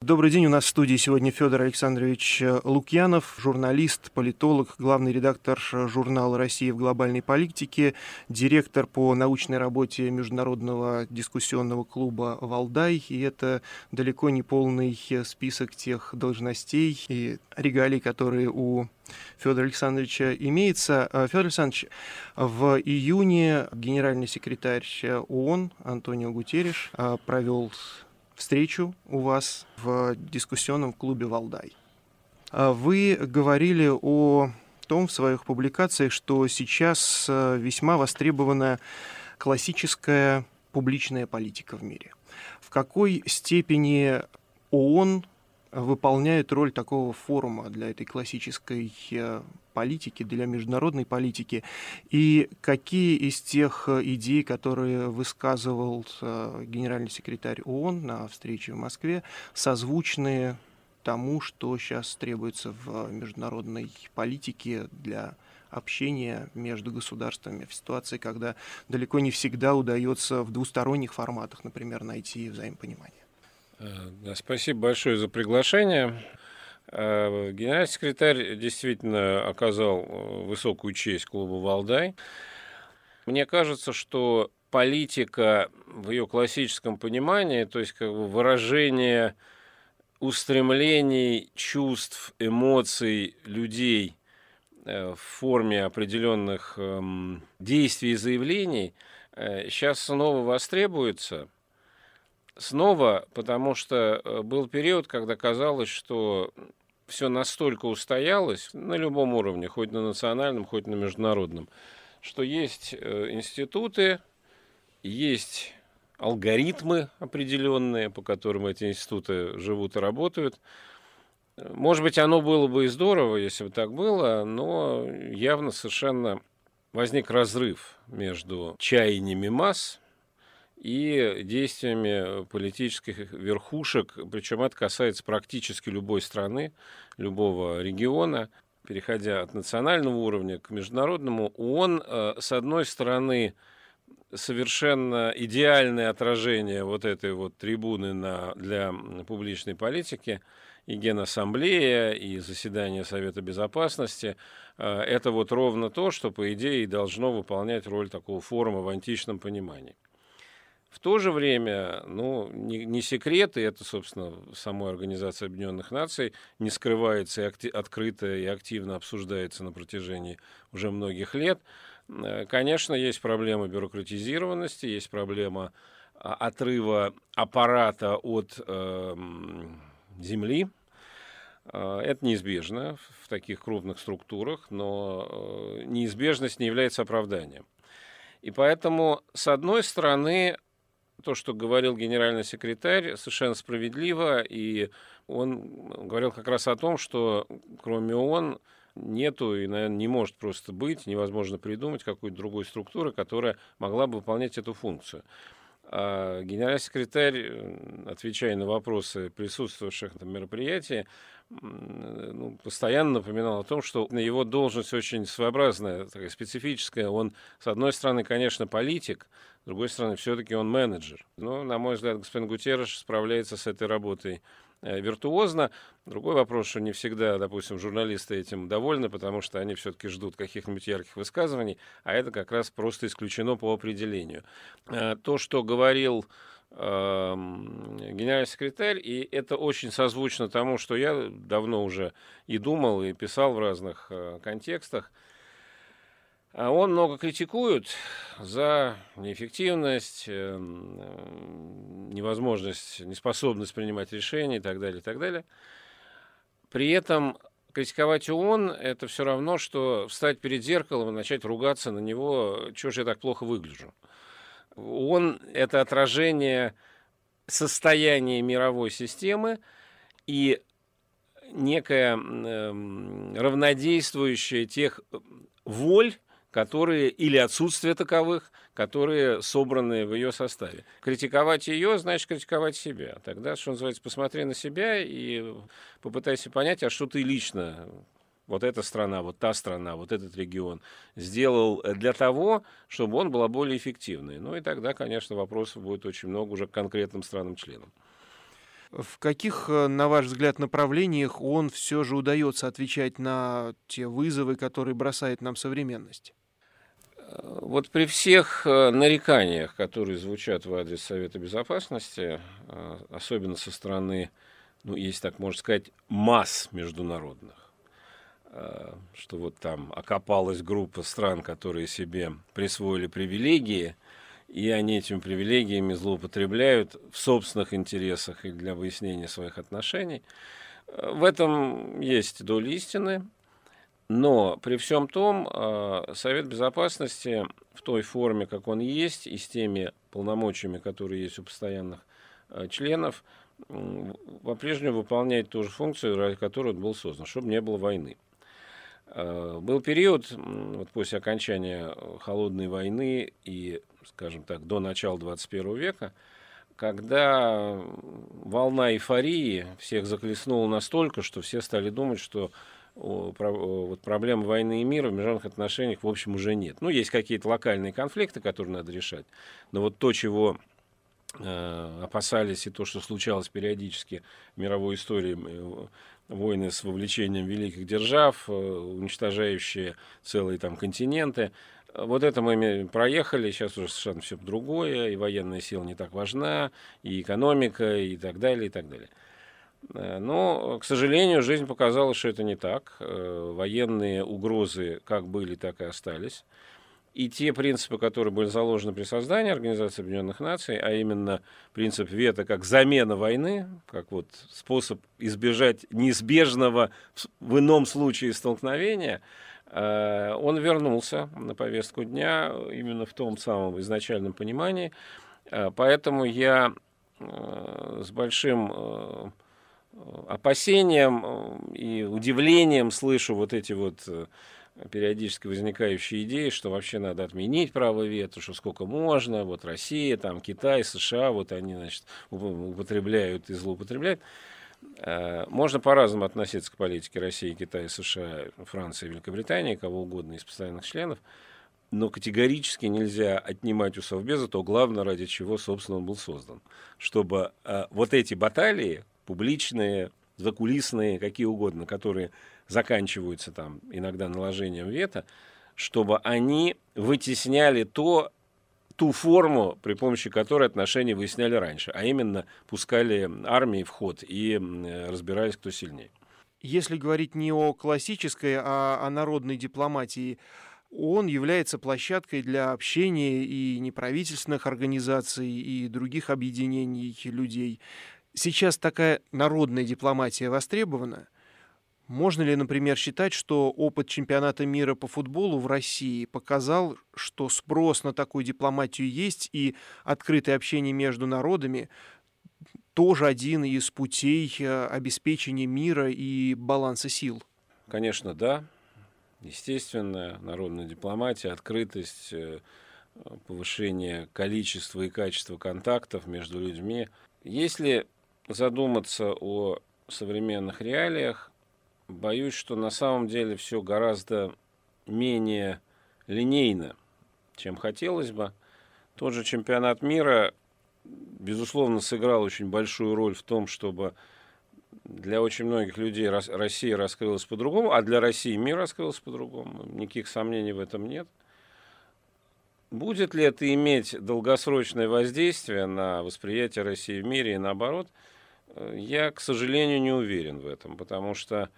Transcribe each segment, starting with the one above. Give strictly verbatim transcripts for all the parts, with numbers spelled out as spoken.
Добрый день. У нас в студии сегодня Федор Александрович Лукьянов, журналист, политолог, главный редактор журнала «Россия в глобальной политике», директор по научной работе Международного дискуссионного клуба «Валдай». И это далеко не полный список тех должностей и регалий, которые у Федора Александровича имеется. Федор Александрович, в июне генеральный секретарь ООН Антонио Гутерриш провел встречу у вас в дискуссионном клубе «Валдай». Вы говорили о том в своих публикациях, что сейчас весьма востребована классическая публичная политика в мире. В какой степени ООН выполняет роль такого форума для этой классической политики, для международной политики, и какие из тех идей, которые высказывал генеральный секретарь ООН на встрече в Москве, созвучны тому, что сейчас требуется в международной политике для общения между государствами в ситуации, когда далеко не всегда удается в двусторонних форматах, например, найти взаимопонимание? Спасибо большое за приглашение. Генеральный секретарь действительно оказал высокую честь клубу «Валдай». Мне кажется, что политика в ее классическом понимании, то есть как бы выражение устремлений, чувств, эмоций людей в форме определенных действий и заявлений, сейчас снова востребуется. Снова, потому что был период, когда казалось, что все настолько устоялось на любом уровне, хоть на национальном, хоть на международном, что есть институты, есть алгоритмы определенные, по которым эти институты живут и работают. Может быть, оно было бы и здорово, если бы так было, но явно совершенно возник разрыв между чаяниями масс и действиями политических верхушек, причем это касается практически любой страны, любого региона. Переходя от национального уровня к международному, ООН, с одной стороны, совершенно идеальное отражение вот этой вот трибуны на, для публичной политики, и Генассамблея, и заседание Совета Безопасности, это вот ровно то, что, по идее, должно выполнять роль такого форума в античном понимании. В то же время, ну, не, не секрет, и это, собственно, самой Организации Объединенных Наций не скрывается и акти- открыто и активно обсуждается на протяжении уже многих лет. Конечно, есть проблема бюрократизированности, есть проблема отрыва аппарата от э, земли. Это неизбежно в таких крупных структурах, но неизбежность не является оправданием. И поэтому, с одной стороны, то, что говорил генеральный секретарь, совершенно справедливо, и он говорил как раз о том, что кроме ООН нету и, наверное, не может просто быть, невозможно придумать какой-то другой структуры, которая могла бы выполнять эту функцию. А генеральный секретарь, отвечая на вопросы присутствовавших на мероприятии, ну, постоянно напоминал о том, что его должность очень своеобразная, такая специфическая. Он, с одной стороны, конечно, политик, с другой стороны, все-таки он менеджер. Но, на мой взгляд, господин Гутерриш справляется с этой работой виртуозно. Другой вопрос, что не всегда, допустим, журналисты этим довольны, потому что они все-таки ждут каких-нибудь ярких высказываний, а это как раз просто исключено по определению. То, что говорил э, генеральный секретарь, и это очень созвучно тому, что я давно уже и думал, и писал в разных э, контекстах. Он много критикует за неэффективность, невозможность, неспособность принимать решения и так далее, и так далее. При этом критиковать ООН – это все равно, что встать перед зеркалом и начать ругаться на него, чего же я так плохо выгляжу. ООН – это отражение состояния мировой системы и некое равнодействующее тех воль, которые, или отсутствие таковых, которые собраны в ее составе. Критиковать ее, значит критиковать себя. Тогда, что называется, посмотри на себя и попытайся понять, а что ты лично, вот эта страна, вот та страна, вот этот регион, сделал для того, чтобы он был более эффективный. Ну и тогда, конечно, вопросов будет очень много уже к конкретным странам-членам. В каких, на ваш взгляд, направлениях он все же удается отвечать на те вызовы, которые бросает нам современность? Вот при всех нареканиях, которые звучат в адрес Совета Безопасности, особенно со стороны, ну, если так можно сказать, масс международных, что вот там окопалась группа стран, которые себе присвоили привилегии, и они этими привилегиями злоупотребляют в собственных интересах и для выяснения своих отношений. В этом есть доля истины, но при всем том Совет Безопасности в той форме, как он есть, и с теми полномочиями, которые есть у постоянных членов, по-прежнему выполняет ту же функцию, ради которой он был создан, чтобы не было войны. Был период, вот после окончания Холодной войны и, скажем так, до начала двадцать первого века, когда волна эйфории всех захлестнула настолько, что все стали думать, что вот проблемы войны и мира в международных отношениях, в общем, уже нет. Ну, есть какие-то локальные конфликты, которые надо решать, но вот то, чего э, опасались, и то, что случалось периодически в мировой истории, войны с вовлечением великих держав, уничтожающие целые там континенты. Вот это мы проехали, сейчас уже совершенно все другое, и военная сила не так важна, и экономика, и так далее, и так далее. Но, к сожалению, жизнь показала, что это не так. Военные угрозы как были, так и остались. И те принципы, которые были заложены при создании Организации Объединенных Наций, а именно принцип вето как замена войны, как вот способ избежать неизбежного в ином случае столкновения, он вернулся на повестку дня именно в том самом изначальном понимании. Поэтому я с большим опасением и удивлением слышу вот эти вот периодически возникающие идеи, что вообще надо отменить право вето, что сколько можно, вот Россия, там Китай, США, вот они, значит, употребляют и злоупотребляют. Можно по-разному относиться к политике России, Китая, США, Франции, Великобритании, кого угодно из постоянных членов, но категорически нельзя отнимать у Совбеза то главное, ради чего, собственно, он был создан. Чтобы вот эти баталии, публичные, закулисные, какие угодно, которые заканчиваются там иногда наложением вето, чтобы они вытесняли то, ту форму, при помощи которой отношения выясняли раньше, а именно пускали армии в ход и разбирались, кто сильнее. Если говорить не о классической, а о народной дипломатии, он является площадкой для общения и неправительственных организаций, и других объединений людей. Сейчас такая народная дипломатия востребована. Можно ли, например, считать, что опыт чемпионата мира по футболу в России показал, что спрос на такую дипломатию есть, и открытое общение между народами тоже один из путей обеспечения мира и баланса сил? Конечно, да. Естественно, народная дипломатия, открытость, повышение количества и качества контактов между людьми. Если задуматься о современных реалиях, боюсь, что на самом деле все гораздо менее линейно, чем хотелось бы. Тот же чемпионат мира, безусловно, сыграл очень большую роль в том, чтобы для очень многих людей Россия раскрылась по-другому, а для России мир раскрылся по-другому. Никаких сомнений в этом нет. Будет ли это иметь долгосрочное воздействие на восприятие России в мире и наоборот, я, к сожалению, не уверен в этом, потому что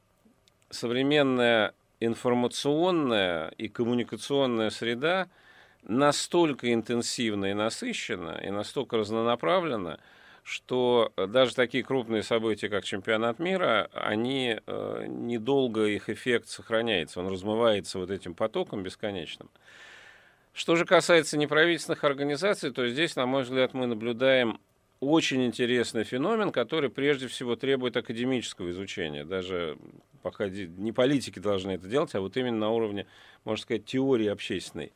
современная информационная и коммуникационная среда настолько интенсивна и насыщена, и настолько разнонаправлена, что даже такие крупные события, как чемпионат мира, они э, недолго, их эффект сохраняется, он размывается вот этим потоком бесконечным. Что же касается неправительственных организаций, то здесь, на мой взгляд, мы наблюдаем очень интересный феномен, который прежде всего требует академического изучения. Даже пока не политики должны это делать, а вот именно на уровне, можно сказать, теории общественной.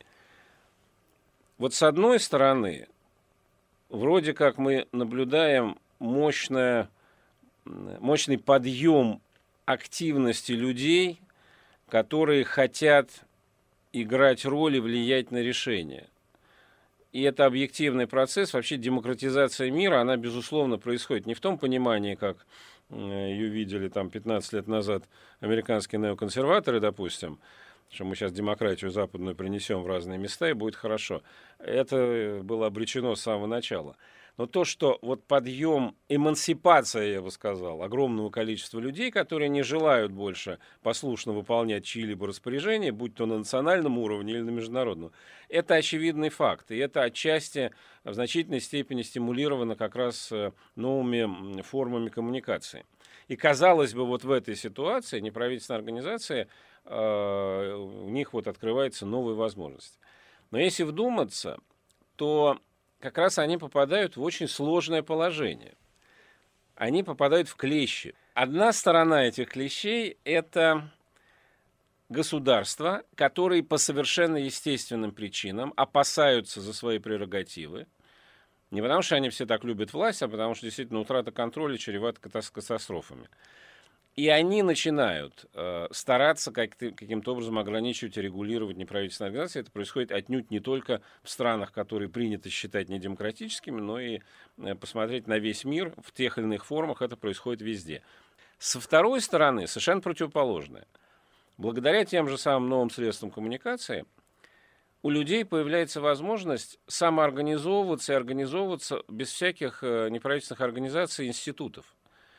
Вот с одной стороны, вроде как мы наблюдаем мощное, мощный подъем активности людей, которые хотят играть роль и влиять на решения. и это объективный процесс. Вообще демократизация мира, она, безусловно, происходит не в том понимании, как ее видели там пятнадцать лет назад американские неоконсерваторы, допустим, что мы сейчас демократию западную принесем в разные места, и будет хорошо. Это было обречено с самого начала. Но то, что вот подъем, эмансипация, я бы сказал, огромного количества людей, которые не желают больше послушно выполнять чьи-либо распоряжения, будь то на национальном уровне или на международном, это очевидный факт. И это отчасти в значительной степени стимулировано как раз новыми формами коммуникации. И казалось бы, вот в этой ситуации неправительственные организации, э, у них вот открываются новые возможности. Но если вдуматься, то как раз они попадают в очень сложное положение. Они попадают в клещи. Одна сторона этих клещей – это государства, которые по совершенно естественным причинам опасаются за свои прерогативы. Не потому, что они все так любят власть, а потому, что действительно утрата контроля чревата катастрофами. И они начинают э, стараться как-то, каким-то образом ограничивать и регулировать неправительственные организации. Это происходит отнюдь не только в странах, которые принято считать недемократическими, но и э, посмотреть на весь мир в тех или иных формах. Это происходит везде. Со второй стороны, совершенно противоположное. Благодаря тем же самым новым средствам коммуникации у людей появляется возможность самоорганизовываться и организовываться без всяких э, неправительственных организаций и институтов.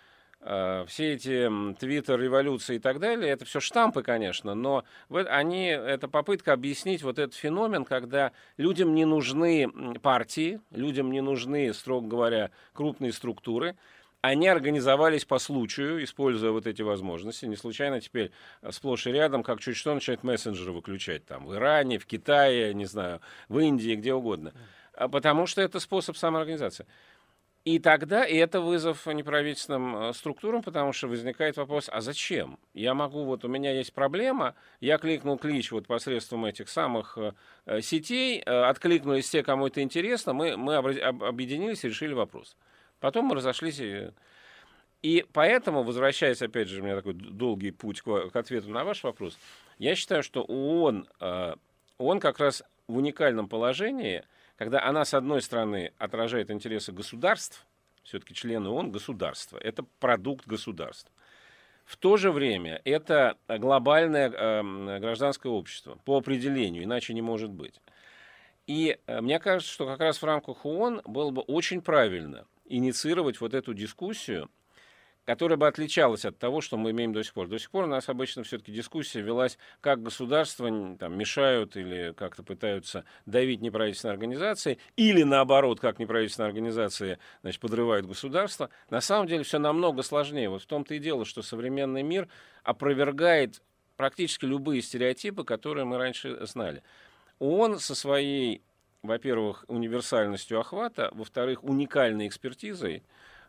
Все эти Твиттер, революции и так далее, это все штампы, конечно, но они, это попытка объяснить вот этот феномен, когда людям не нужны партии, людям не нужны, строго говоря, крупные структуры. Они организовались по случаю, используя вот эти возможности. Не случайно теперь сплошь и рядом, как чуть что, начинают мессенджеры выключать там в Иране, в Китае, не знаю, в Индии, где угодно. Потому что это способ самоорганизации. И тогда и это вызов неправительственным структурам, потому что возникает вопрос, а зачем? Я могу, вот у меня есть проблема, я кликнул клич вот посредством этих самых э, сетей, э, откликнулись те, кому это интересно, мы, мы об, об, объединились и решили вопрос. Потом мы разошлись. И, и поэтому, возвращаясь, опять же, у меня такой долгий путь к, к ответу на ваш вопрос, я считаю, что ООН, э, ООН как раз в уникальном положении, когда она, с одной стороны, отражает интересы государств, все-таки члены ООН государства, это продукт государств. В то же время это глобальное э, гражданское общество, по определению, иначе не может быть. И э, мне кажется, что как раз в рамках ООН было бы очень правильно инициировать вот эту дискуссию, которая бы отличалась от того, что мы имеем до сих пор. До сих пор у нас обычно все-таки дискуссия велась, как государства там, мешают или как-то пытаются давить неправительственные организации, или наоборот, как неправительственные организации, значит, подрывают государство. На самом деле все намного сложнее. Вот в том-то и дело, что современный мир опровергает практически любые стереотипы, которые мы раньше знали. ООН со своей, во-первых, универсальностью охвата, во-вторых, уникальной экспертизой,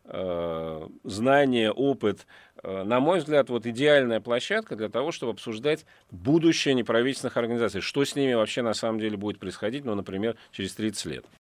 знание, опыт, на мой взгляд, вот идеальная площадка для того, чтобы обсуждать будущее неправительственных организаций. Что с ними вообще на самом деле будет происходить, ну, например, через тридцать лет.